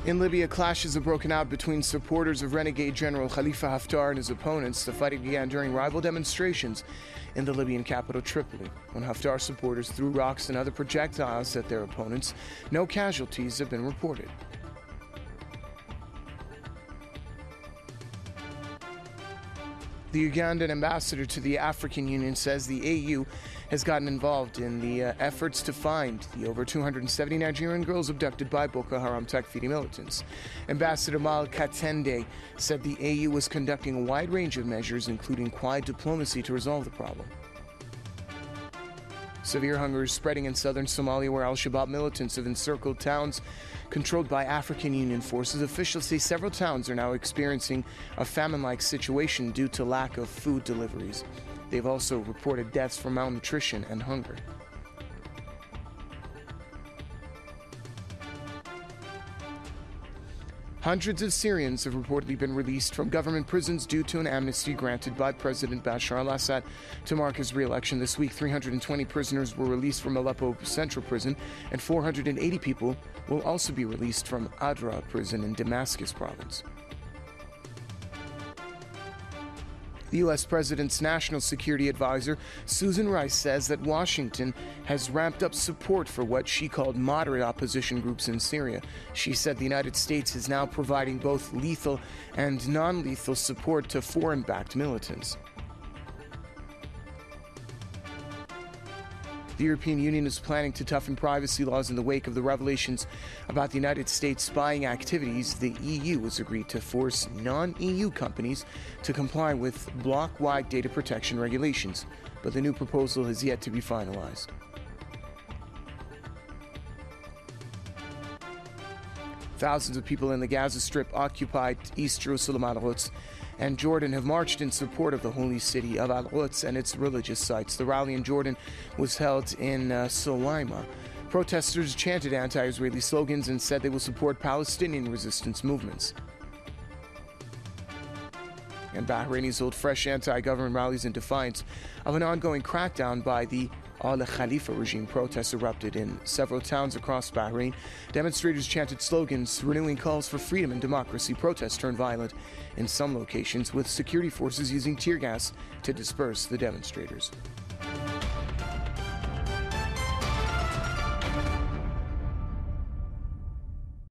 In Libya, clashes have broken out between supporters of renegade General Khalifa Haftar and his opponents. The fighting began during rival demonstrations in the Libyan capital, Tripoli, when Haftar supporters threw rocks and other projectiles at their opponents. No casualties have been reported. The Ugandan ambassador to the African Union says the AU has gotten involved in the efforts to find the over 270 Nigerian girls abducted by Boko Haram Takfiri militants. Ambassador Mal Katende said the AU was conducting a wide range of measures, including quiet diplomacy, to resolve the problem. Severe hunger is spreading in southern Somalia, where al-Shabaab militants have encircled towns controlled by African Union forces. Officials say several towns are now experiencing a famine-like situation due to lack of food deliveries. They've also reported deaths from malnutrition and hunger. Hundreds of Syrians have reportedly been released from government prisons due to an amnesty granted by President Bashar al-Assad to mark his re-election this week. 320 prisoners were released from Aleppo Central Prison, and 480 people will also be released from Adra Prison in Damascus Province. The U.S. President's National Security Advisor, Susan Rice, says that Washington has ramped up support for what she called moderate opposition groups in Syria. She said the United States is now providing both lethal and non-lethal support to foreign-backed militants. The European Union is planning to toughen privacy laws in the wake of the revelations about the United States spying activities. The EU has agreed to force non-EU companies to comply with bloc-wide data protection regulations, but the new proposal has yet to be finalized. Thousands of people in the Gaza Strip occupied East Jerusalem, Al-Quds, and Jordan have marched in support of the holy city of Al-Quds and its religious sites. The rally in Jordan was held in Sowaima. Protesters chanted anti-Israeli slogans and said they will support Palestinian resistance movements. And Bahrainis hold fresh anti-government rallies in defiance of an ongoing crackdown by the Al Khalifa regime. Protests erupted in several towns across Bahrain. Demonstrators chanted slogans renewing calls for freedom and democracy. Protests turned violent in some locations, with security forces using tear gas to disperse the demonstrators.